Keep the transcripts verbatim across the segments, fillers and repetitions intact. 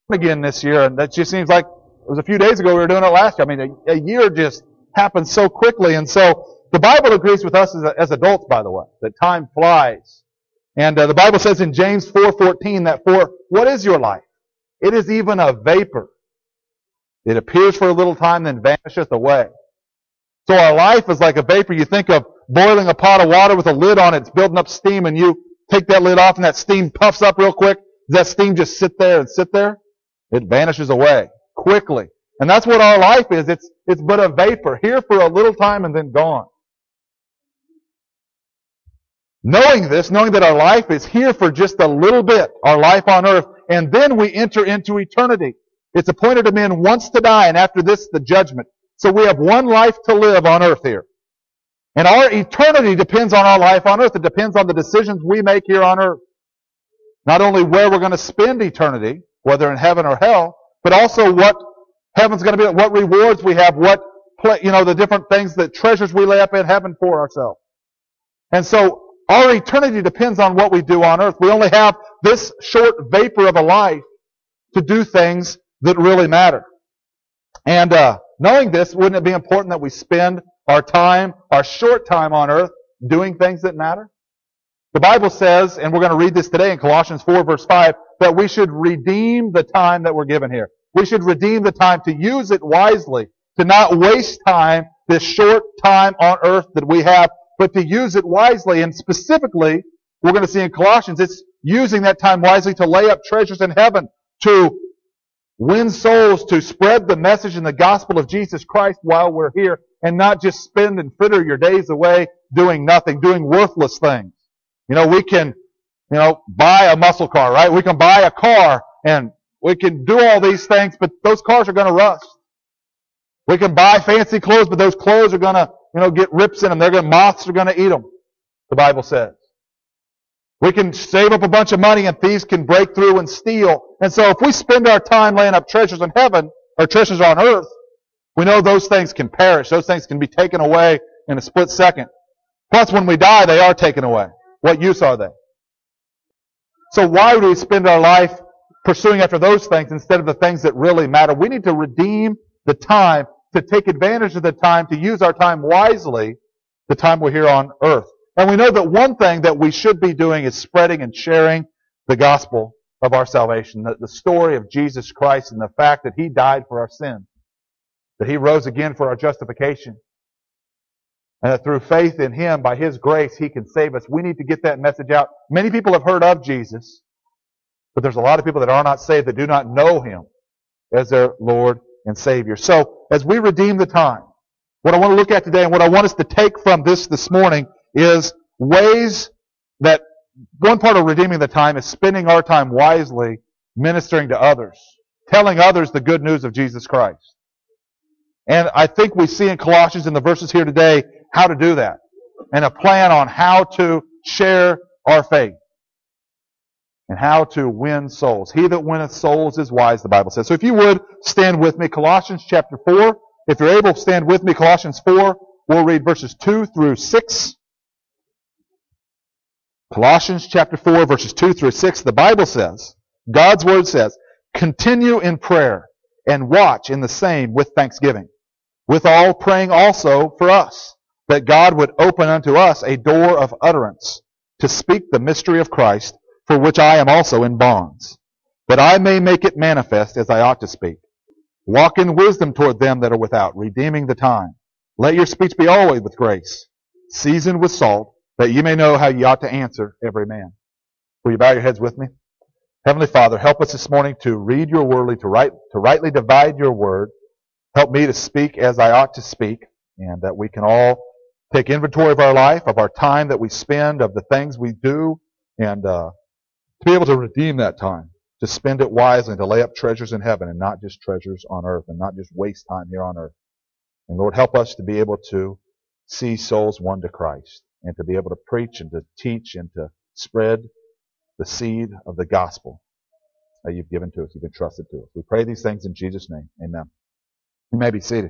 again this year, and that just seems like it was a few days ago we were doing it last year. I mean, a, a year just happens so quickly, and so the Bible agrees with us as, as adults, by the way, that time flies. And uh, the Bible says in James four fourteen that for what is your life? It is even a vapor. It appears for a little time, then vanisheth away. So our life is like a vapor. You think of boiling a pot of water with a lid on it. It's building up steam, and you take that lid off, and that steam puffs up real quick. Does that steam just sit there and sit there? It vanishes away quickly. And that's what our life is. It's, it's but a vapor, here for a little time and then gone. Knowing this, knowing that our life is here for just a little bit, our life on earth, and then we enter into eternity. It's appointed to men once to die, and after this, the judgment. So we have one life to live on earth here. And our eternity depends on our life on earth. It depends on the decisions we make here on earth. Not only where we're going to spend eternity, whether in heaven or hell, but also what heaven's going to be, what rewards we have, what, you know, the different things, the treasures we lay up in heaven for ourselves. And so our eternity depends on what we do on earth. We only have this short vapor of a life to do things that really matter. And uh, knowing this, wouldn't it be important that we spend our time, our short time on earth, doing things that matter? The Bible says, and we're going to read this today in Colossians four verse five, that we should redeem the time that we're given here. We should redeem the time, to use it wisely, to not waste time, this short time on earth that we have, but to use it wisely. And specifically, we're going to see in Colossians, it's using that time wisely to lay up treasures in heaven, to win souls, to spread the message and the gospel of Jesus Christ while we're here, and not just spend and fritter your days away doing nothing, doing worthless things. You know, we can, you know, buy a muscle car, right? We can buy a car and we can do all these things, but those cars are going to rust. We can buy fancy clothes, but those clothes are going to, you know, get rips in them. They're going to, moths are going to eat them, the Bible says. We can save up a bunch of money and thieves can break through and steal. And so if we spend our time laying up treasures in heaven, or treasures on earth, we know those things can perish. Those things can be taken away in a split second. Plus, when we die, they are taken away. What use are they? So why would we spend our life pursuing after those things instead of the things that really matter? We need to redeem the time, to take advantage of the time, to use our time wisely, the time we're here on earth. And we know that one thing that we should be doing is spreading and sharing the gospel of our salvation, the, the story of Jesus Christ and the fact that He died for our sin, that He rose again for our justification, and that through faith in Him, by His grace, He can save us. We need to get that message out. Many people have heard of Jesus, but there's a lot of people that are not saved, that do not know Him as their Lord and Savior. So, as we redeem the time, what I want to look at today and what I want us to take from this this morning is ways that one part of redeeming the time is spending our time wisely ministering to others, telling others the good news of Jesus Christ. And I think we see in Colossians, in the verses here today, how to do that, and a plan on how to share our faith and how to win souls. He that winneth souls is wise, the Bible says. So if you would, stand with me. Colossians chapter four. If you're able, stand with me. Colossians four. We'll read verses two through six. Colossians chapter four, verses two through six. The Bible says, God's Word says, continue in prayer and watch in the same with thanksgiving. Withal praying also for us, that God would open unto us a door of utterance to speak the mystery of Christ, for which I am also in bonds, that I may make it manifest as I ought to speak. Walk in wisdom toward them that are without, redeeming the time. Let your speech be always with grace, seasoned with salt, that ye may know how ye ought to answer every man. Will you bow your heads with me? Heavenly Father, help us this morning to read your word, to, right, to rightly divide your word. Help me to speak as I ought to speak, and that we can all take inventory of our life, of our time that we spend, of the things we do, and uh, to be able to redeem that time, to spend it wisely, and to lay up treasures in heaven and not just treasures on earth, and not just waste time here on earth. And Lord, help us to be able to see souls won to Christ, and to be able to preach and to teach and to spread the seed of the gospel that you've given to us, you've entrusted to us. We pray these things in Jesus' name. Amen. You may be seated.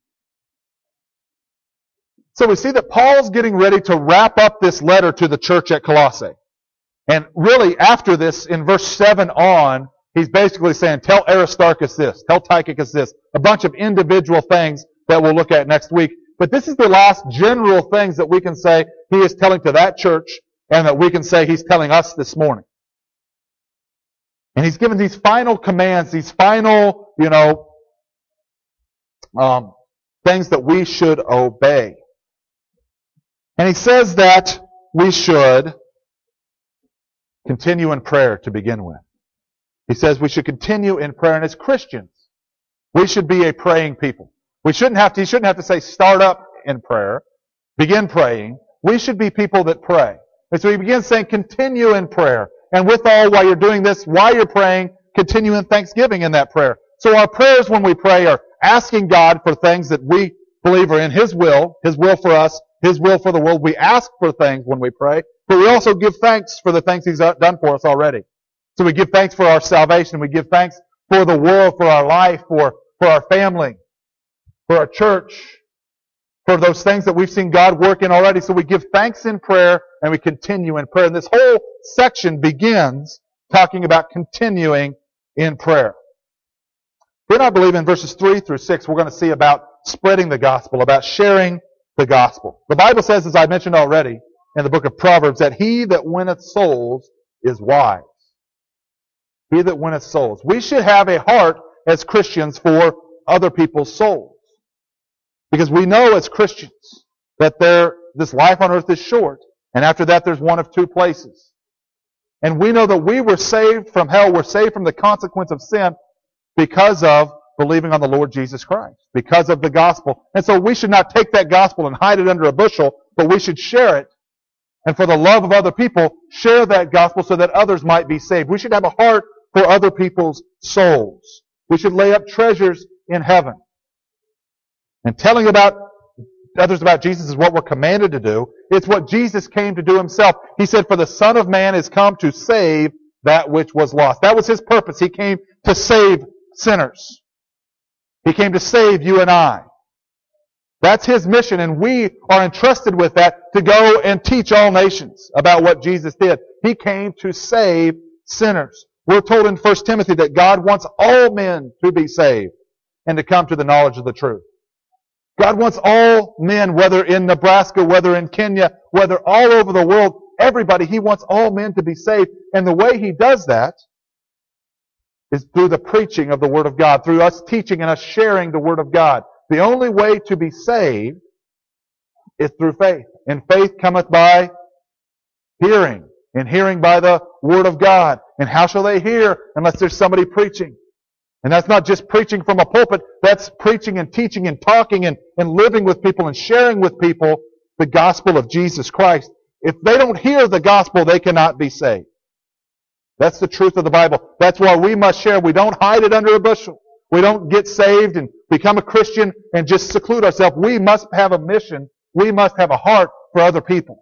So we see that Paul's getting ready to wrap up this letter to the church at Colossae. And really, after this, in verse seven on, He's basically saying, tell Aristarchus this, tell Tychicus this, a bunch of individual things that we'll look at next week. But this is the last general things that we can say he is telling to that church and that we can say he's telling us this morning. And he's given these final commands, these final, you know, um, things that we should obey. And he says that we should continue in prayer to begin with. He says we should continue in prayer. And as Christians, we should be a praying people. We shouldn't have to, he shouldn't have to say start up in prayer, begin praying. We should be people that pray. And so he begins saying continue in prayer. And with all, while you're doing this, while you're praying, continue in thanksgiving in that prayer. So our prayers when we pray are asking God for things that we believe are in His will, His will for us, His will for the world. We ask for things when we pray, but we also give thanks for the things He's done for us already. So we give thanks for our salvation. We give thanks for the world, for our life, for, for our family, for our church, for those things that we've seen God work in already. So we give thanks in prayer and we continue in prayer. And this whole section begins talking about continuing in prayer. Then I believe in verses three through six, we're going to see about spreading the gospel, about sharing the gospel. The Bible says, as I mentioned already in the book of Proverbs, that he that winneth souls is wise. He that winneth souls. We should have a heart as Christians for other people's souls. Because we know as Christians that there, this life on earth is short. And after that there's one of two places. And we know that we were saved from hell. We're saved from the consequence of sin because of believing on the Lord Jesus Christ. Because of the gospel. And so we should not take that gospel and hide it under a bushel, but we should share it. And for the love of other people, share that gospel so that others might be saved. We should have a heart for other people's souls. We should lay up treasures in heaven. And telling about others about Jesus is what we're commanded to do. It's what Jesus came to do Himself. He said, for the Son of Man is come to save that which was lost. That was His purpose. He came to save sinners. He came to save you and I. That's His mission, and we are entrusted with that to go and teach all nations about what Jesus did. He came to save sinners. We're told in First Timothy that God wants all men to be saved and to come to the knowledge of the truth. God wants all men, whether in Nebraska, whether in Kenya, whether all over the world, everybody, He wants all men to be saved. And the way He does that is through the preaching of the Word of God, through us teaching and us sharing the Word of God. The only way to be saved is through faith. And faith cometh by hearing, and hearing by the Word of God. And how shall they hear unless there's somebody preaching? And that's not just preaching from a pulpit, that's preaching and teaching and talking and, and living with people and sharing with people the gospel of Jesus Christ. If they don't hear the gospel, they cannot be saved. That's the truth of the Bible. That's why we must share. We don't hide it under a bushel. We don't get saved and become a Christian and just seclude ourselves. We must have a mission. We must have a heart for other people.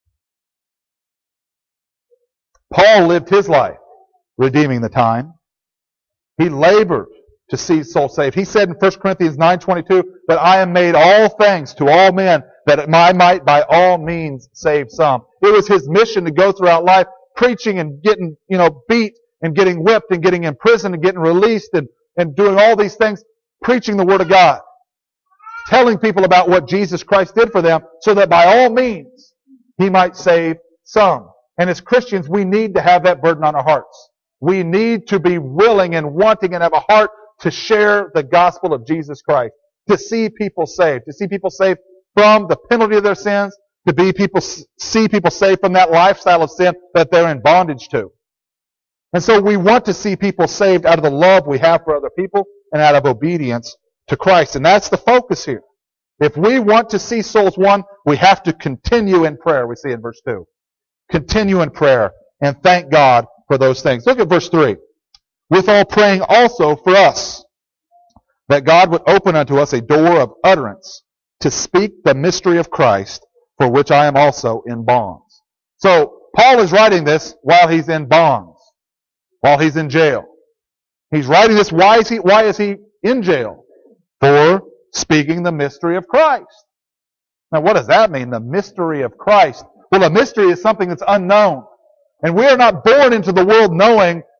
Paul lived his life redeeming the time. He labored to see souls saved. He said in First Corinthians nine twenty-two that I am made all things to all men that I might by all means save some. It was his mission to go throughout life preaching and getting, you know, beat and getting whipped and getting imprisoned and getting released and, and doing all these things, preaching the Word of God. Telling people about what Jesus Christ did for them so that by all means He might save some. And as Christians, we need to have that burden on our hearts. We need to be willing and wanting and have a heart to share the gospel of Jesus Christ. To see people saved. To see people saved from the penalty of their sins. To be people, see people saved from that lifestyle of sin that they're in bondage to. And so we want to see people saved out of the love we have for other people and out of obedience to Christ. And that's the focus here. If we want to see souls won, we have to continue in prayer, we see in verse two. Continue in prayer and thank God for those things. Look at verse three. Withal praying also for us, that God would open unto us a door of utterance to speak the mystery of Christ, for which I am also in bonds. So, Paul is writing this while he's in bonds, while he's in jail. He's writing this, why is he, why is he in jail? For speaking the mystery of Christ. Now, what does that mean, the mystery of Christ? Well, a mystery is something that's unknown. And we are not born into the world knowing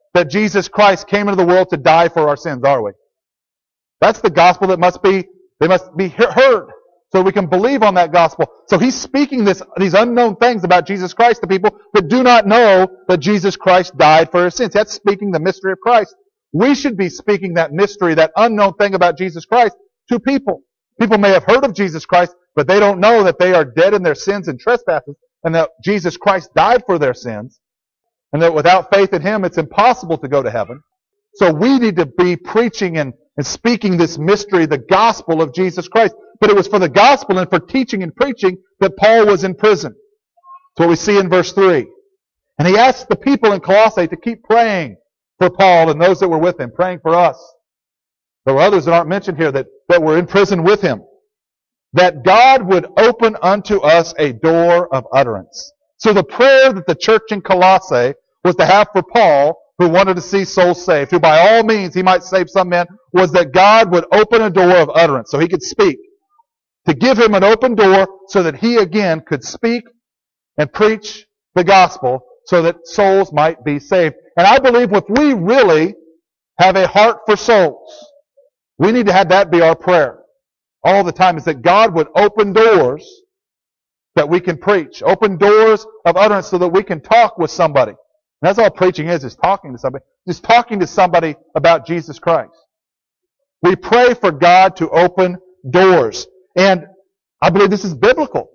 that Jesus Christ came into the world to die for our sins, are we? That's the gospel that must be, they must be heard so we can believe on that gospel. So he's speaking this, these unknown things about Jesus Christ to people that do not know that Jesus Christ died for our sins. That's speaking the mystery of Christ. We should be speaking that mystery, that unknown thing about Jesus Christ to people. People may have heard of Jesus Christ, but they don't know that they are dead in their sins and trespasses and that Jesus Christ died for their sins and that without faith in Him, it's impossible to go to heaven. So we need to be preaching and, and speaking this mystery, the gospel of Jesus Christ. But it was for the gospel and for teaching and preaching that Paul was in prison. That's what we see in verse three. And he asked the people in Colossae to keep praying for Paul and those that were with him, praying for us. There were others that aren't mentioned here that, that were in prison with him. That God would open unto us a door of utterance. So the prayer that the church in Colossae was to have for Paul, who wanted to see souls saved, who by all means he might save some men, was that God would open a door of utterance so he could speak. To give him an open door so that he again could speak and preach the gospel so that souls might be saved. And I believe if we really have a heart for souls, we need to have that be our prayer all the time, is that God would open doors that we can preach. Open doors of utterance so that we can talk with somebody. And that's all preaching is, is talking to somebody. Just talking to somebody about Jesus Christ. We pray for God to open doors. And I believe this is biblical.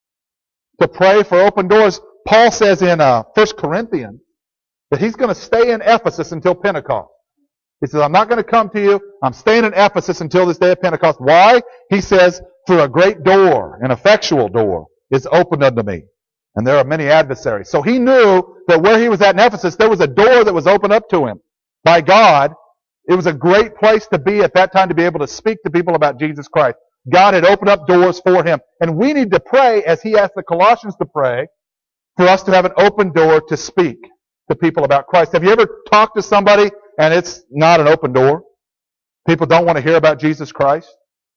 To pray for open doors. Paul says in uh, First Corinthians that he's going to stay in Ephesus until Pentecost. He says, I'm not going to come to you. I'm staying in Ephesus until this day of Pentecost. Why? He says, for a great door, an effectual door, is opened unto me. And there are many adversaries. So he knew that where he was at in Ephesus, there was a door that was opened up to him by God. It was a great place to be at that time to be able to speak to people about Jesus Christ. God had opened up doors for him. And we need to pray, as he asked the Colossians to pray, for us to have an open door to speak to people about Christ. Have you ever talked to somebody and it's not an open door? People don't want to hear about Jesus Christ.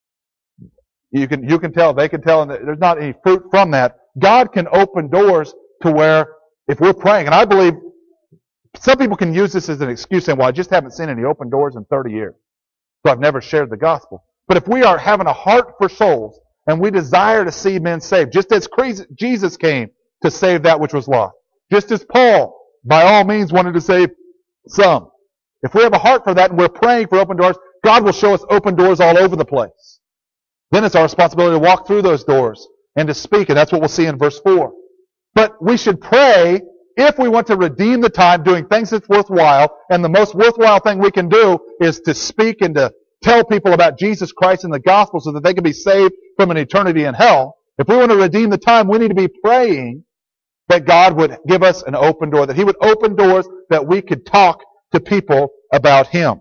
You can, you can tell, they can tell, and there's not any fruit from that. God can open doors to where, if we're praying, and I believe some people can use this as an excuse saying, well, I just haven't seen any open doors in thirty years, so I've never shared the gospel. But if we are having a heart for souls, and we desire to see men saved, just as Jesus came to save that which was lost, just as Paul, by all means, wanted to save some. If we have a heart for that and we're praying for open doors, God will show us open doors all over the place. Then it's our responsibility to walk through those doors and to speak, and that's what we'll see in verse four. But we should pray if we want to redeem the time doing things that's worthwhile, and the most worthwhile thing we can do is to speak and to tell people about Jesus Christ and the gospel so that they can be saved from an eternity in hell. If we want to redeem the time, we need to be praying that God would give us an open door, that He would open doors that we could talk to people about Him.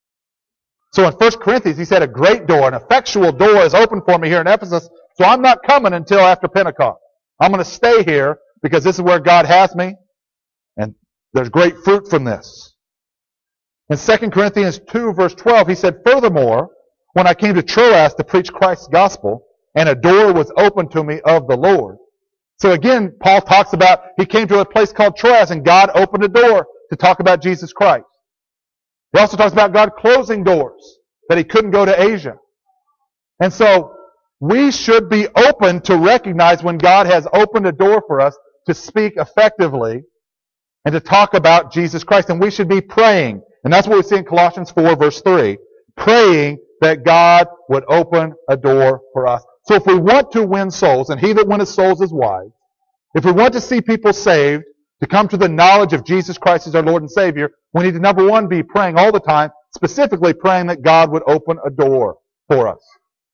So in First Corinthians, he said a great door, an effectual door is open for me here in Ephesus, so I'm not coming until after Pentecost. I'm going to stay here because this is where God has me, and there's great fruit from this. In Second Corinthians two, verse twelve, he said, furthermore, when I came to Troas to preach Christ's gospel, and a door was opened to me of the Lord. So again, Paul talks about, he came to a place called Troas, and God opened a door to talk about Jesus Christ. He also talks about God closing doors, that he couldn't go to Asia. And so, we should be open to recognize when God has opened a door for us to speak effectively and to talk about Jesus Christ. And we should be praying. And that's what we see in Colossians four, verse three. Praying that God would open a door for us. So if we want to win souls, and he that winneth souls is wise, if we want to see people saved, to come to the knowledge of Jesus Christ as our Lord and Savior, we need to, number one, be praying all the time, specifically praying that God would open a door for us.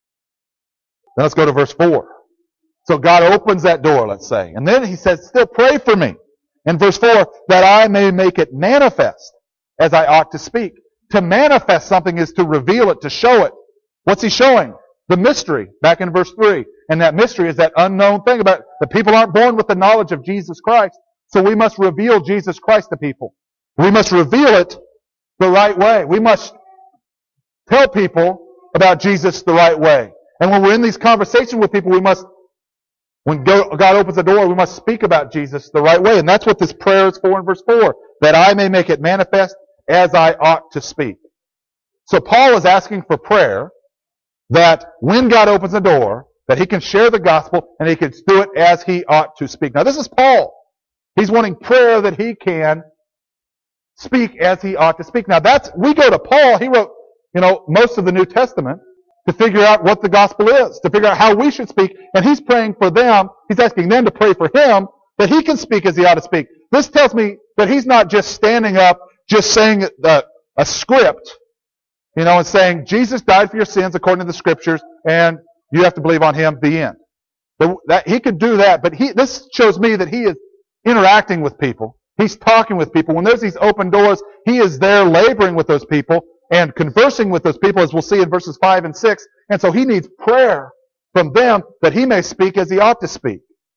Now let's go to verse four. So God opens that door, let's say. And then he says, still pray for me. In verse four, that I may make it manifest as I ought to speak. To manifest something is to reveal it, to show it. What's he showing? The mystery, back in verse three. And that mystery is that unknown thing about that people aren't born with the knowledge of Jesus Christ. So we must reveal Jesus Christ to people. We must reveal it the right way. We must tell people about Jesus the right way. And when we're in these conversations with people, we must When God opens the door, we must speak about Jesus the right way. And that's what this prayer is for in verse four. That I may make it manifest as I ought to speak. So Paul is asking for prayer that when God opens the door, that he can share the gospel and he can do it as he ought to speak. Now this is Paul. He's wanting prayer that he can speak as he ought to speak. Now that's, we go to Paul, he wrote, you know, most of the New Testament to figure out what the gospel is, to figure out how we should speak, and he's praying for them, he's asking them to pray for him, that he can speak as he ought to speak. This tells me that he's not just standing up, just saying the, a script, you know, and saying, Jesus died for your sins according to the scriptures, and you have to believe on him, the end. That, that, he could do that, but he, this shows me that he is interacting with people. He's talking with people. When there's these open doors, he is there laboring with those people and conversing with those people, as we'll see in verses five and six. And so he needs prayer from them that he may speak as he ought to speak.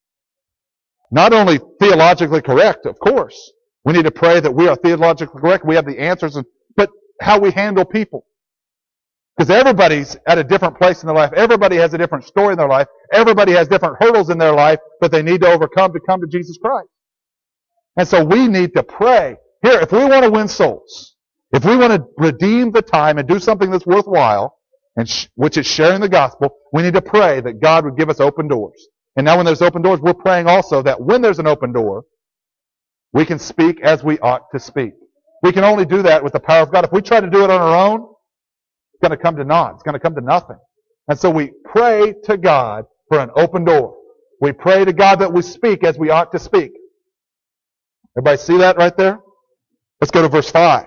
Not only theologically correct, of course. We need to pray that we are theologically correct, we have the answers, but how we handle people. Because everybody's at a different place in their life. Everybody has a different story in their life. Everybody has different hurdles in their life that they need to overcome to come to Jesus Christ. And so we need to pray. Here, if we want to win souls, if we want to redeem the time and do something that's worthwhile, and sh- which is sharing the gospel, we need to pray that God would give us open doors. And now when there's open doors, we're praying also that when there's an open door, we can speak as we ought to speak. We can only do that with the power of God. If we try to do it on our own, it's going to come to naught. It's going to come to nothing. And so we pray to God for an open door. We pray to God that we speak as we ought to speak. Everybody see that right there? Let's go to verse five.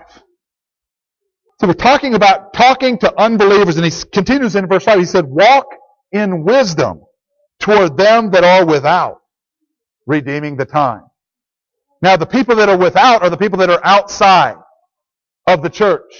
So we're talking about talking to unbelievers, and he continues in verse five. He said, walk in wisdom toward them that are without, redeeming the time. Now the people that are without are the people that are outside of the church.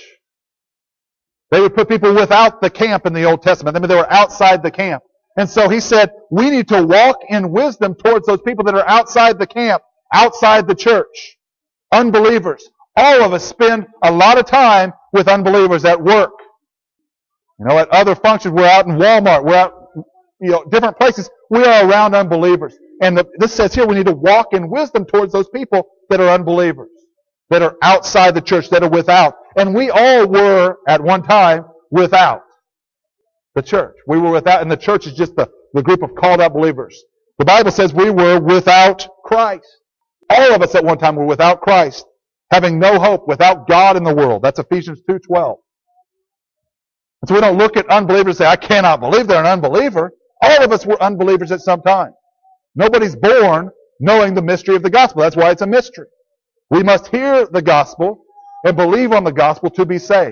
They would put people without the camp in the Old Testament. I mean, they were outside the camp. And so he said, we need to walk in wisdom towards those people that are outside the camp, outside the church. Unbelievers. All of us spend a lot of time with unbelievers at work. You know, at other functions, we're out in Walmart, we're out, you know, different places. We are around unbelievers. And the, this says here we need to walk in wisdom towards those people that are unbelievers, that are outside the church, that are without. And we all were, at one time, without the church. We were without, and the church is just the, the group of called out believers. The Bible says we were without Christ. All of us at one time were without Christ, having no hope, without God in the world. That's Ephesians two twelve. And so we don't look at unbelievers and say, I cannot believe they're an unbeliever. All of us were unbelievers at some time. Nobody's born knowing the mystery of the gospel. That's why it's a mystery. We must hear the gospel and believe on the gospel to be saved.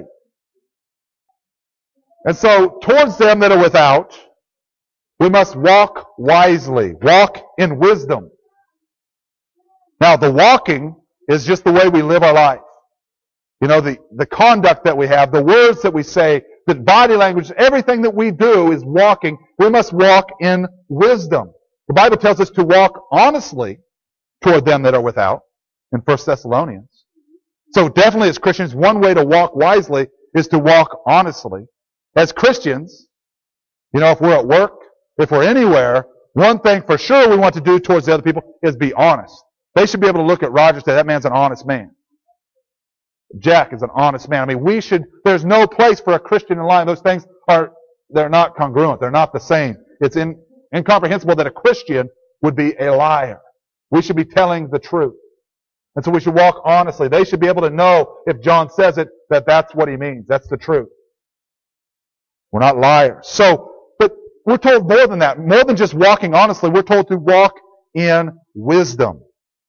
And so, towards them that are without, we must walk wisely. Walk in wisdom. Now, the walking is just the way we live our life. You know, the, the conduct that we have, the words that we say, the body language, everything that we do is walking. We must walk in wisdom. The Bible tells us to walk honestly toward them that are without in First Thessalonians. So definitely as Christians, one way to walk wisely is to walk honestly. As Christians, you know, if we're at work, if we're anywhere, one thing for sure we want to do towards the other people is be honest. They should be able to look at Roger and say, that man's an honest man. Jack is an honest man. I mean, we should, there's no place for a Christian in line. Those things are, they're not congruent. They're not the same. It's in, incomprehensible that a Christian would be a liar. We should be telling the truth. And so we should walk honestly. They should be able to know if John says it, that that's what he means. That's the truth. We're not liars. So, but we're told more than that. More than just walking honestly, we're told to walk in wisdom.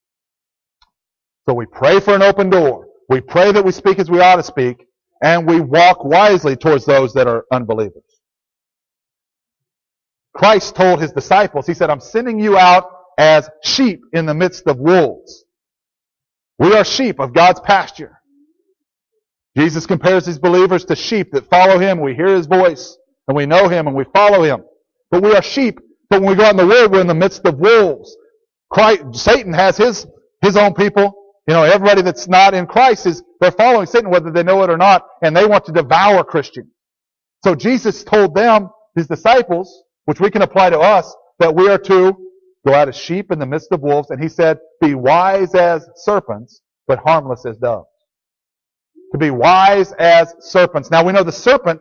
So we pray for an open door. We pray that we speak as we ought to speak, and we walk wisely towards those that are unbelievers. Christ told his disciples, he said, I'm sending you out as sheep in the midst of wolves. We are sheep of God's pasture. Jesus compares his believers to sheep that follow him. We hear his voice, and we know him, and we follow him. But we are sheep. But when we go out in the world, we're in the midst of wolves. Christ, Satan has his, his own people. You know, everybody that's not in Christ is, they're following Satan whether they know it or not, and they want to devour Christians. So Jesus told them, his disciples, which we can apply to us, that we are to go out as sheep in the midst of wolves. And he said, be wise as serpents, but harmless as doves. To be wise as serpents. Now we know the serpent,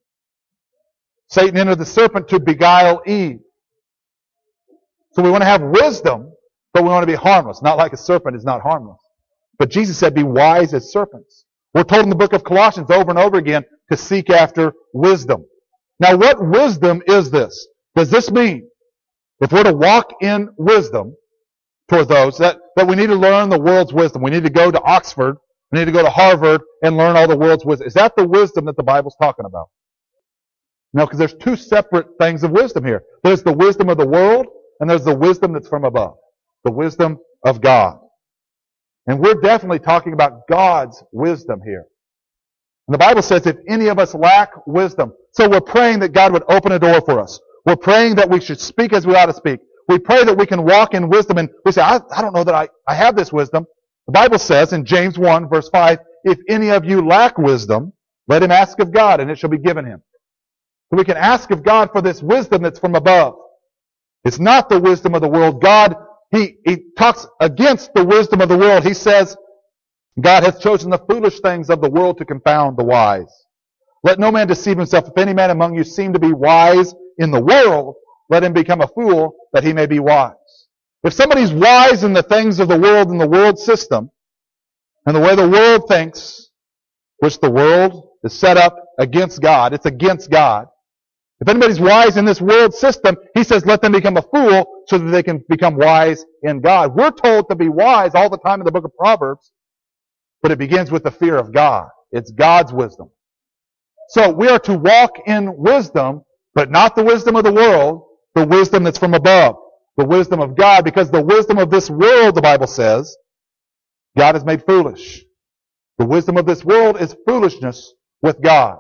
Satan entered the serpent to beguile Eve. So we want to have wisdom, but we want to be harmless. Not like a serpent is not harmless. But Jesus said, be wise as serpents. We're told in the book of Colossians over and over again to seek after wisdom. Now what wisdom is this? Does this mean if we're to walk in wisdom toward those, that, that we need to learn the world's wisdom? We need to go to Oxford, we need to go to Harvard and learn all the world's wisdom. Is that the wisdom that the Bible's talking about? No, because there's two separate things of wisdom here. There's the wisdom of the world, and there's the wisdom that's from above. The wisdom of God. And we're definitely talking about God's wisdom here. And the Bible says if any of us lack wisdom, so we're praying that God would open a door for us. We're praying that we should speak as we ought to speak. We pray that we can walk in wisdom, and we say, I, I don't know that I, I have this wisdom. The Bible says in James one, verse five, if any of you lack wisdom, let him ask of God, and it shall be given him. So we can ask of God for this wisdom that's from above. It's not the wisdom of the world. God, He, he talks against the wisdom of the world. He says, God hath chosen the foolish things of the world to confound the wise. Let no man deceive himself. If any man among you seem to be wise in the world, let him become a fool that he may be wise. If somebody's wise in the things of the world and the world system, and the way the world thinks, which the world is set up against God, it's against God. If anybody's wise in this world system, he says, let them become a fool so that they can become wise in God. We're told to be wise all the time in the book of Proverbs, but it begins with the fear of God. It's God's wisdom. So we are to walk in wisdom, but not the wisdom of the world, the wisdom that's from above, the wisdom of God, because the wisdom of this world, the Bible says, God has made foolish. The wisdom of this world is foolishness with God.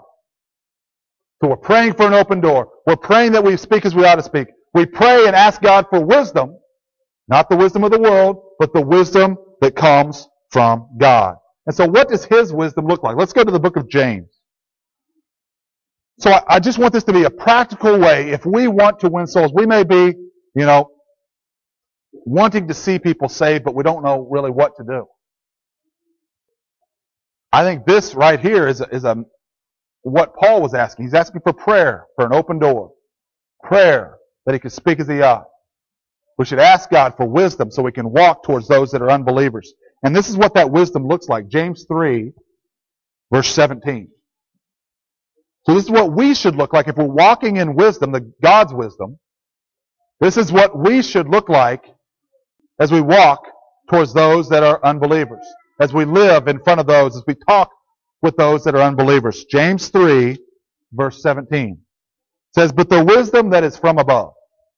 So we're praying for an open door. We're praying that we speak as we ought to speak. We pray and ask God for wisdom, not the wisdom of the world, but the wisdom that comes from God. And so what does His wisdom look like? Let's go to the book of James. So I, I just want this to be a practical way. If we want to win souls, we may be, you know, wanting to see people saved, but we don't know really what to do. I think this right here is a, is a what Paul was asking. He's asking for prayer, for an open door. Prayer that he could speak as he ought. We should ask God for wisdom so we can walk towards those that are unbelievers. And this is what that wisdom looks like. James three, verse seventeen. So this is what we should look like if we're walking in wisdom, the God's wisdom. This is what we should look like as we walk towards those that are unbelievers. As we live in front of those, as we talk with those that are unbelievers. James three, verse seventeen says, but the wisdom that is from above.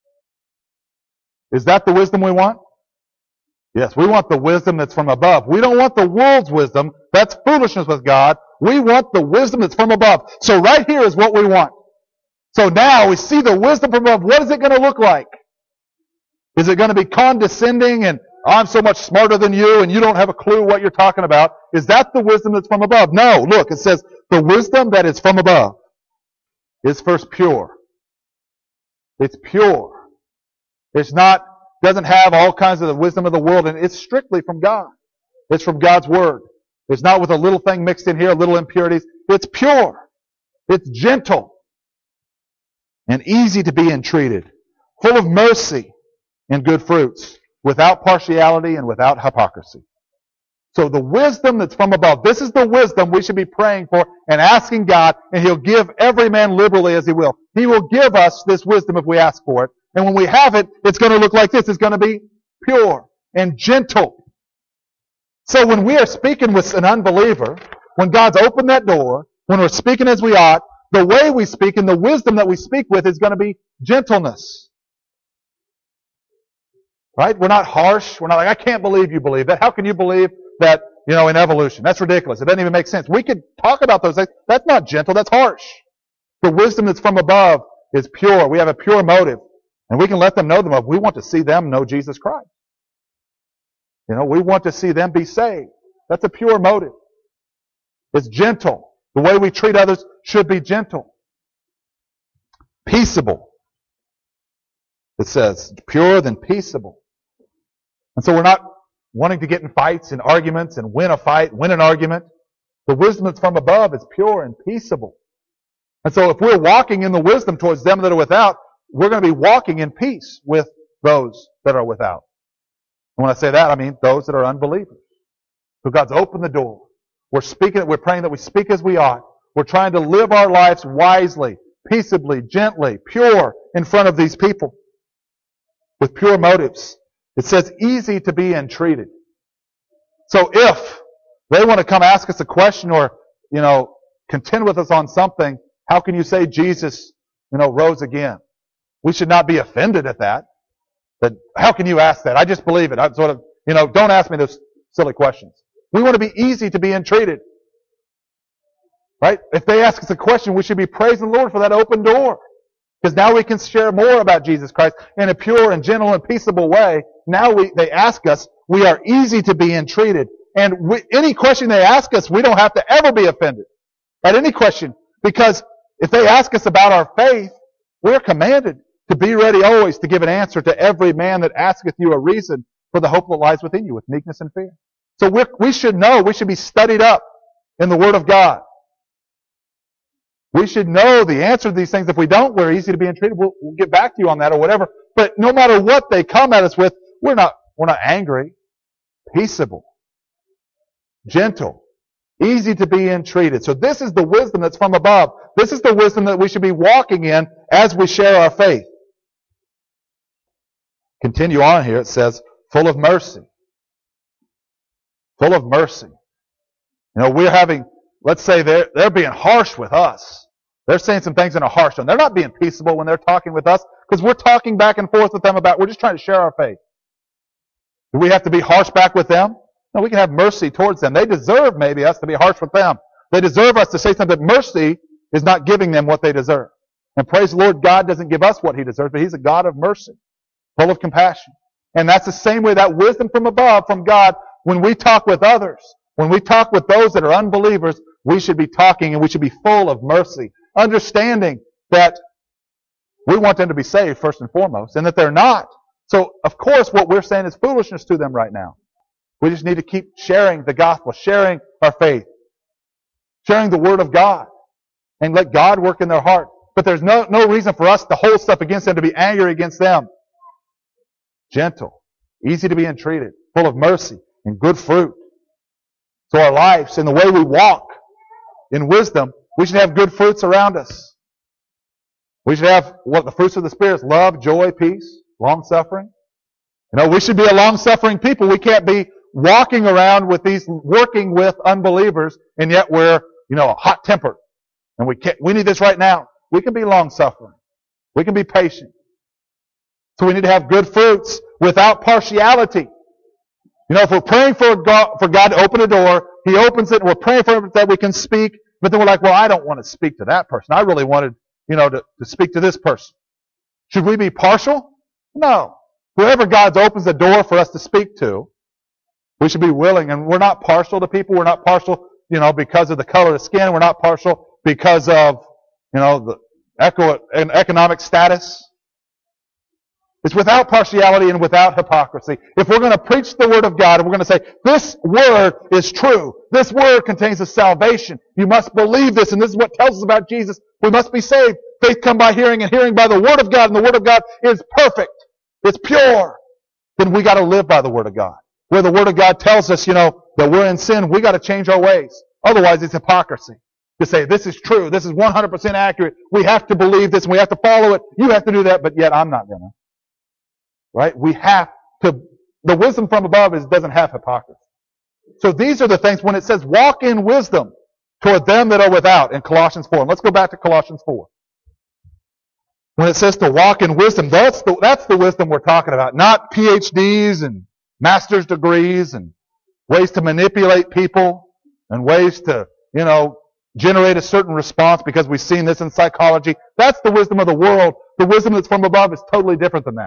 Is that the wisdom we want? Yes, we want the wisdom that's from above. We don't want the world's wisdom. That's foolishness with God. We want the wisdom that's from above. So right here is what we want. So now we see the wisdom from above. What is it going to look like? Is it going to be condescending and I'm so much smarter than you and you don't have a clue what you're talking about? Is that the wisdom that's from above? No. Look, it says the wisdom that is from above is first pure. It's pure. It's not, doesn't have all kinds of the wisdom of the world, and it's strictly from God. It's from God's Word. It's not with a little thing mixed in here, little impurities. It's pure. It's gentle and easy to be entreated, full of mercy and good fruits, without partiality and without hypocrisy. So the wisdom that's from above, this is the wisdom we should be praying for and asking God, and He'll give every man liberally as He will. He will give us this wisdom if we ask for it. And when we have it, it's going to look like this. It's going to be pure and gentle. So when we are speaking with an unbeliever, when God's opened that door, when we're speaking as we ought, the way we speak and the wisdom that we speak with is going to be gentleness. Right? We're not harsh. We're not like, I can't believe you believe that. How can you believe that, you know, in evolution? That's ridiculous. It doesn't even make sense. We could talk about those things. That's not gentle. That's harsh. The wisdom that's from above is pure. We have a pure motive. And we can let them know them. We want to see them know Jesus Christ. You know, we want to see them be saved. That's a pure motive. It's gentle. The way we treat others should be gentle. Peaceable. It says, pure than peaceable. And so we're not wanting to get in fights and arguments and win a fight, win an argument. The wisdom that's from above is pure and peaceable. And so if we're walking in the wisdom towards them that are without, we're going to be walking in peace with those that are without. And when I say that, I mean those that are unbelievers. So God's opened the door. We're speaking, we're praying that we speak as we ought. We're trying to live our lives wisely, peaceably, gently, pure in front of these people with pure motives. It says easy to be entreated. So if they want to come ask us a question or, you know, contend with us on something, how can you say Jesus, you know, rose again? We should not be offended at that. But how can you ask that? I just believe it. I sort of, you know, don't ask me those silly questions. We want to be easy to be entreated. Right? If they ask us a question, we should be praising the Lord for that open door. Because now we can share more about Jesus Christ in a pure and gentle and peaceable way. Now we, they ask us, we are easy to be entreated. And we, any question they ask us, we don't have to ever be offended at any question. Because if they ask us about our faith, we're commanded to be ready always to give an answer to every man that asketh you a reason for the hope that lies within you with meekness and fear. So we're, we should know, we should be studied up in the Word of God. We should know the answer to these things. If we don't, we're easy to be entreated. We'll, we'll get back to you on that or whatever. But no matter what they come at us with, we're not, we're not angry. Peaceable. Gentle. Easy to be entreated. So this is the wisdom that's from above. This is the wisdom that we should be walking in as we share our faith. Continue on here. It says, full of mercy. Full of mercy. You know, we're having, let's say they're, they're being harsh with us. They're saying some things in a harsh tone. They're not being peaceable when they're talking with us because we're talking back and forth with them about, we're just trying to share our faith. Do we have to be harsh back with them? No, we can have mercy towards them. They deserve maybe us to be harsh with them. They deserve us to say something. Mercy is not giving them what they deserve. And praise the Lord, God doesn't give us what He deserves, but He's a God of mercy, full of compassion. And that's the same way that wisdom from above, from God, when we talk with others, when we talk with those that are unbelievers, we should be talking and we should be full of mercy, understanding that we want them to be saved first and foremost, and that they're not. So, of course, what we're saying is foolishness to them right now. We just need to keep sharing the gospel, sharing our faith, sharing the Word of God, and let God work in their heart. But there's no, no reason for us to hold stuff against them, to be angry against them. Gentle, easy to be entreated, full of mercy and good fruit. So our lives and the way we walk in wisdom, we should have good fruits around us. We should have what the fruits of the Spirit is: love, joy, peace, long-suffering. You know, we should be a long-suffering people. We can't be walking around with these, working with unbelievers, and yet we're, you know, hot-tempered. And we can't, we need this right now. We can be long-suffering. We can be patient. So we need to have good fruits without partiality. You know, if we're praying for God, for God to open a door, He opens it, and we're praying for that we can speak, but then we're like, well, I don't want to speak to that person. I really wanted, you know, to, to speak to this person. Should we be partial? No. Whoever God opens a door for us to speak to, we should be willing. And we're not partial to people. We're not partial, you know, because of the color of the skin. We're not partial because of, you know, the eco- economic status. It's without partiality and without hypocrisy. If we're going to preach the Word of God and we're going to say, this Word is true, this Word contains a salvation, you must believe this, and this is what tells us about Jesus, we must be saved. Faith comes by hearing, and hearing by the Word of God, and the Word of God is perfect. It's pure. Then we got to live by the Word of God. Where the Word of God tells us, you know, that we're in sin, we got to change our ways. Otherwise, it's hypocrisy. To say, this is true, this is one hundred percent accurate, we have to believe this, and we have to follow it, you have to do that, but yet I'm not going to. Right? We have to, the wisdom from above is, doesn't have hypocrisy. So these are the things, when it says, walk in wisdom toward them that are without, in Colossians four. And let's go back to Colossians four. When it says to walk in wisdom, that's the, that's the wisdom we're talking about. Not P H Ds and master's degrees and ways to manipulate people and ways to, you know, generate a certain response because we've seen this in psychology. That's the wisdom of the world. The wisdom that's from above is totally different than that.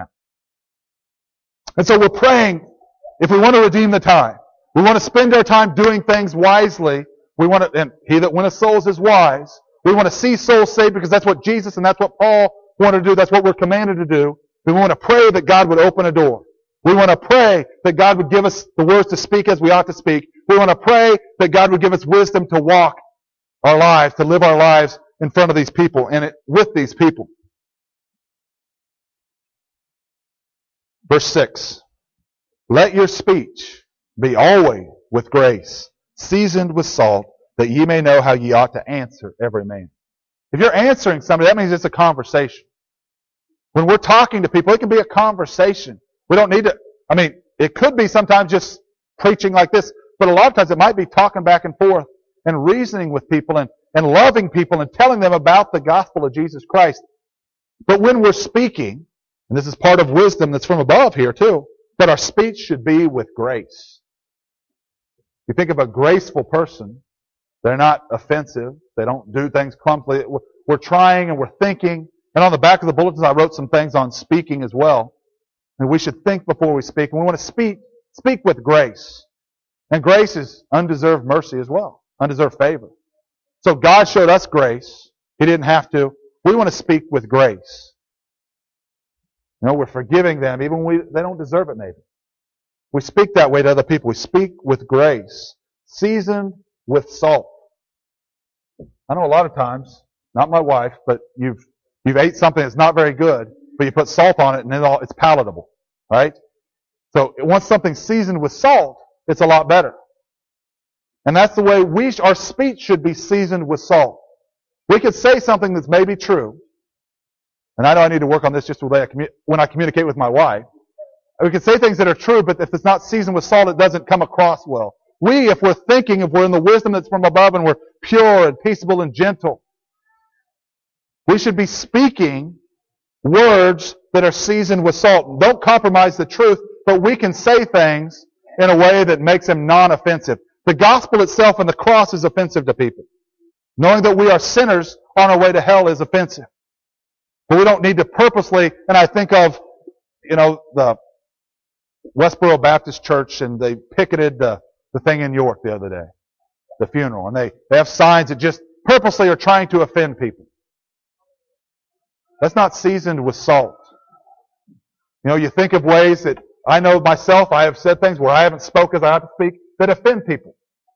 And so we're praying, if we want to redeem the time, we want to spend our time doing things wisely. We want to, and he that winneth souls is wise. We want to see souls saved because that's what Jesus and that's what Paul wanted to do. That's what we're commanded to do. We want to pray that God would open a door. We want to pray that God would give us the words to speak as we ought to speak. We want to pray that God would give us wisdom to walk our lives, to live our lives in front of these people and with these people. Verse six. Let your speech be always with grace, seasoned with salt, that ye may know how ye ought to answer every man. If you're answering somebody, that means it's a conversation. When we're talking to people, it can be a conversation. We don't need to, I mean, it could be sometimes just preaching like this, but a lot of times it might be talking back and forth and reasoning with people and, and loving people and telling them about the gospel of Jesus Christ. But when we're speaking, and this is part of wisdom that's from above here too, that our speech should be with grace. You think of a graceful person, they're not offensive, they don't do things clumsily. We're trying and we're thinking. And on the back of the bulletins, I wrote some things on speaking as well. And we should think before we speak. And we want to speak, speak with grace. And grace is undeserved mercy as well. Undeserved favor. So God showed us grace. He didn't have to. We want to speak with grace. You know, we're forgiving them even when we, they don't deserve it maybe. We speak that way to other people. We speak with grace. Seasoned with salt. I know a lot of times, not my wife, but you've You've ate something that's not very good, but you put salt on it and it's palatable, right? So once something's seasoned with salt, it's a lot better. And that's the way we, our speech should be seasoned with salt. We could say something that's maybe true, and I know I need to work on this just when I, commu- when I communicate with my wife. We could say things that are true, but if it's not seasoned with salt, it doesn't come across well. We, if we're thinking, if we're in the wisdom that's from above and we're pure and peaceable and gentle, we should be speaking words that are seasoned with salt. Don't compromise the truth, but we can say things in a way that makes them non-offensive. The gospel itself and the cross is offensive to people. Knowing that we are sinners on our way to hell is offensive. But we don't need to purposely, and I think of, you know, the Westboro Baptist Church, and they picketed the, the thing in York the other day, the funeral, and they, they have signs that just purposely are trying to offend people. That's not seasoned with salt. You know, you think of ways that I know myself, I have said things where I haven't spoke as I ought to speak that offend people.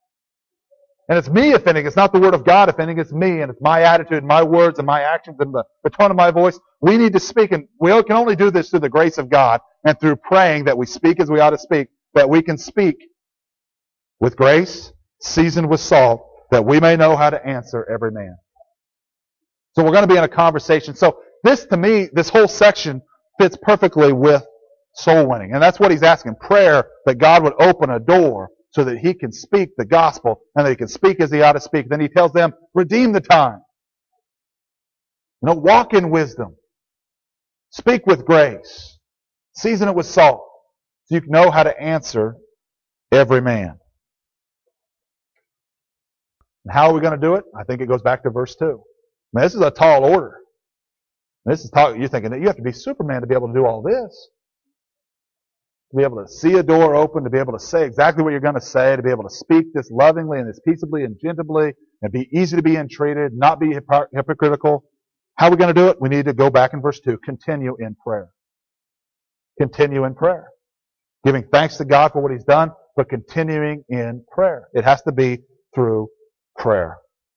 And it's me offending. It's not the Word of God offending. It's me, and it's my attitude, my words, and my actions, and the, the tone of my voice. We need to speak, and we can only do this through the grace of God and through praying that we speak as we ought to speak, that we can speak with grace, seasoned with salt, that we may know how to answer every man. So we're going to be in a conversation. So this, to me, this whole section fits perfectly with soul winning. And that's what he's asking. Prayer that God would open a door so that he can speak the gospel and that he can speak as he ought to speak. Then he tells them, redeem the time. You know, walk in wisdom. Speak with grace. Season it with salt so you can know how to answer every man. And how are we going to do it? I think it goes back to verse two. I mean, this is a tall order. This is talk, you're thinking that you have to be Superman to be able to do all this. To be able to see a door open, to be able to say exactly what you're going to say, to be able to speak this lovingly and this peaceably and gentlely, and be easy to be entreated, not be hypocr- hypocritical. How are we going to do it? We need to go back in verse two. Continue in prayer. Continue in prayer. Giving thanks to God for what He's done, but continuing in prayer. It has to be through prayer.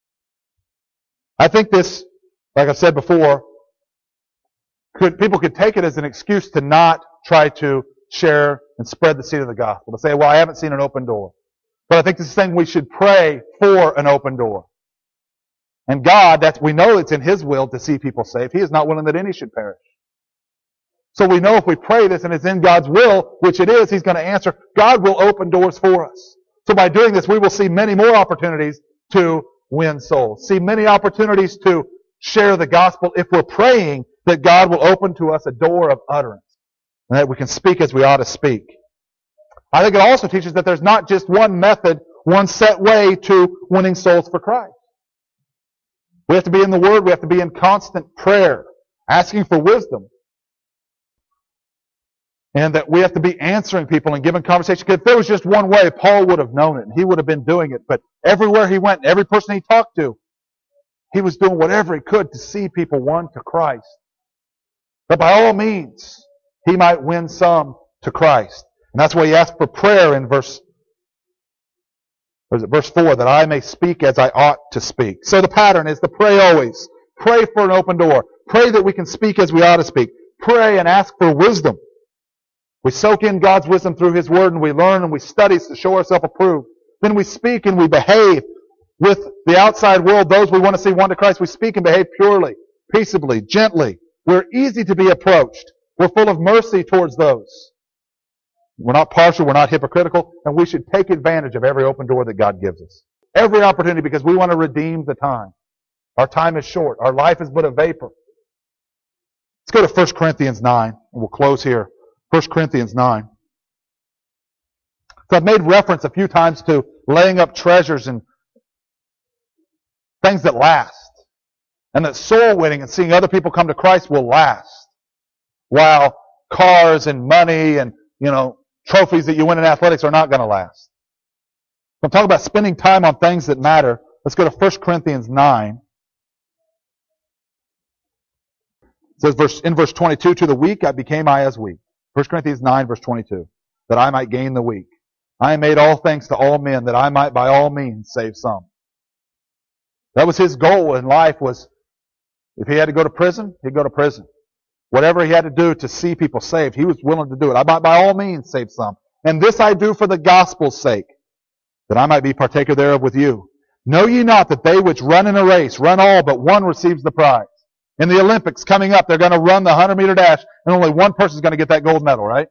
I think this, like I've said before, could, people could take it as an excuse to not try to share and spread the seed of the gospel. To say, well, I haven't seen an open door. But I think this is saying we should pray for an open door. And God, that's, we know it's in His will to see people saved. He is not willing that any should perish. So we know if we pray this and it's in God's will, which it is, He's going to answer. God will open doors for us. So by doing this, we will see many more opportunities to win souls. See many opportunities to share the gospel if we're praying that God will open to us a door of utterance. And that we can speak as we ought to speak. I think it also teaches that there's not just one method, one set way to winning souls for Christ. We have to be in the Word. We have to be in constant prayer, asking for wisdom. And that we have to be answering people and giving conversation. Because if there was just one way, Paul would have known it. And he would have been doing it. But everywhere he went, every person he talked to, he was doing whatever he could to see people won to Christ. that by all means he might win some to Christ. And that's why he asked for prayer in verse, or is it verse four, that I may speak as I ought to speak. So the pattern is to pray always. Pray for an open door. Pray that we can speak as we ought to speak. Pray and ask for wisdom. We soak in God's wisdom through His Word, and we learn and we study to show ourselves approved. Then we speak and we behave with the outside world, those we want to see won to Christ. We speak and behave purely, peaceably, gently. We're easy to be approached. We're full of mercy towards those. We're not partial, we're not hypocritical, and we should take advantage of every open door that God gives us. Every opportunity, because we want to redeem the time. Our time is short. Our life is but a vapor. Let's go to First Corinthians nine, and we'll close here. First Corinthians nine. So I've made reference a few times to laying up treasures and things that last. And that soul winning and seeing other people come to Christ will last. While cars and money and, you know, trophies that you win in athletics are not going to last. So I'm talking about spending time on things that matter. Let's go to First Corinthians nine. It says verse, in verse twenty-two, to the weak I became I as weak. First Corinthians nine, verse twenty-two. That I might gain the weak. I am made all things to all men, that I might by all means save some. That was his goal in life, was if he had to go to prison, he'd go to prison. Whatever he had to do to see people saved, he was willing to do it. I might by all means save some. And this I do for the gospel's sake, that I might be partaker thereof with you. Know ye not that they which run in a race run all, but one receives the prize? In the Olympics coming up, they're going to run the one hundred meter dash, and only one person is going to get that gold medal, right?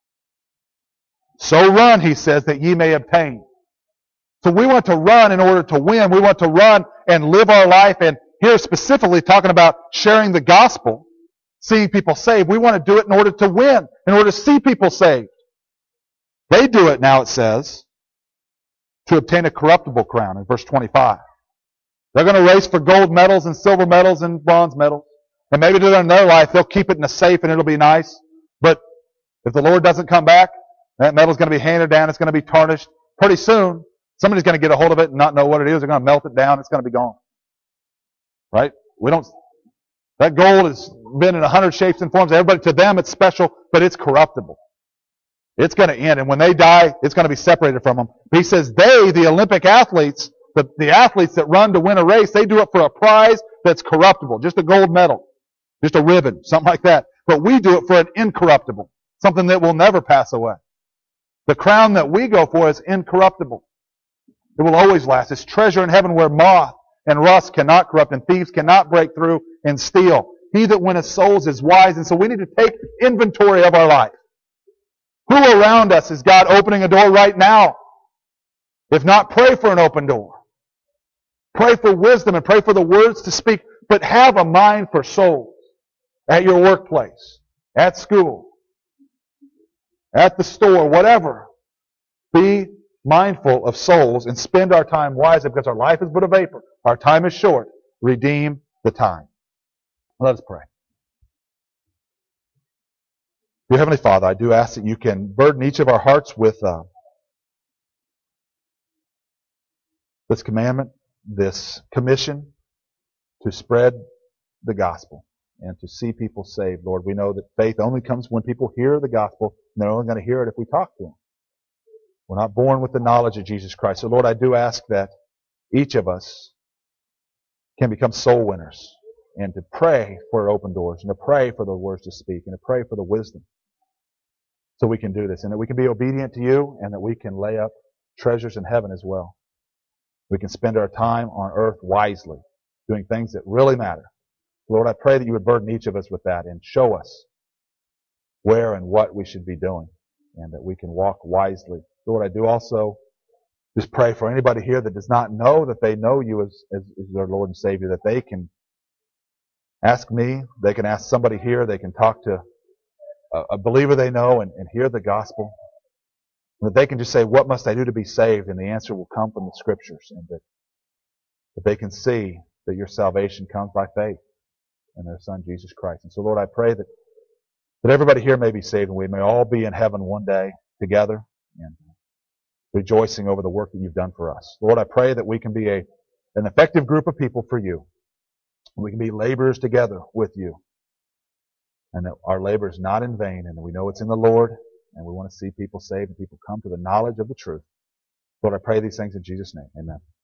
So run, he says, that ye may obtain. So we want to run in order to win. We want to run and live our life, and here specifically talking about sharing the gospel, seeing people saved. We want to do it in order to win, in order to see people saved. They do it now, it says, to obtain a corruptible crown in verse twenty-five. They're going to race for gold medals and silver medals and bronze medals. And maybe during their life, they'll keep it in a safe and it'll be nice. But if the Lord doesn't come back, that medal's going to be handed down. It's going to be tarnished. Pretty soon, somebody's going to get a hold of it and not know what it is. They're going to melt it down. It's going to be gone. Right? We don't, that gold has been in a hundred shapes and forms. Everybody, to them, it's special, but it's corruptible. It's going to end. And when they die, it's going to be separated from them. But he says they, the Olympic athletes, the, the athletes that run to win a race, they do it for a prize that's corruptible. Just a gold medal. Just a ribbon. Something like that. But we do it for an incorruptible. Something that will never pass away. The crown that we go for is incorruptible. It will always last. It's treasure in heaven where moth and rust cannot corrupt and thieves cannot break through and steal. He that winneth souls is wise. And so we need to take inventory of our life. Who around us is God opening a door right now? If not, pray for an open door. Pray for wisdom and pray for the words to speak. But have a mind for souls. At your workplace. At school. At the store. Whatever. Be mindful of souls and spend our time wisely, because our life is but a vapor. Our time is short. Redeem the time. Let us pray. Dear Heavenly Father, I do ask that you can burden each of our hearts with uh, this commandment, this commission to spread the gospel and to see people saved. Lord, we know that faith only comes when people hear the gospel, and they're only going to hear it if we talk to them. We're not born with the knowledge of Jesus Christ. So Lord, I do ask that each of us can become soul winners, and to pray for open doors, and to pray for the words to speak, and to pray for the wisdom, so we can do this, and that we can be obedient to you, and that we can lay up treasures in heaven as well. We can spend our time on earth wisely, doing things that really matter. Lord, I pray that you would burden each of us with that, and show us where and what we should be doing, and that we can walk wisely. Lord, I do also just pray for anybody here that does not know that they know you as, as, as their Lord and Savior, that they can ask me, they can ask somebody here, they can talk to a, a believer they know and, and hear the gospel. And that they can just say, what must I do to be saved? And the answer will come from the Scriptures. And that, that they can see that your salvation comes by faith in their Son, Jesus Christ. And so, Lord, I pray that, that everybody here may be saved, and we may all be in heaven one day together and rejoicing over the work that you've done for us. Lord, I pray that we can be a, an effective group of people for you. We can be laborers together with you. and that our labor is not in vain, and that we know it's in the Lord, and we want to see people saved and people come to the knowledge of the truth. Lord, I pray these things in Jesus' name. Amen.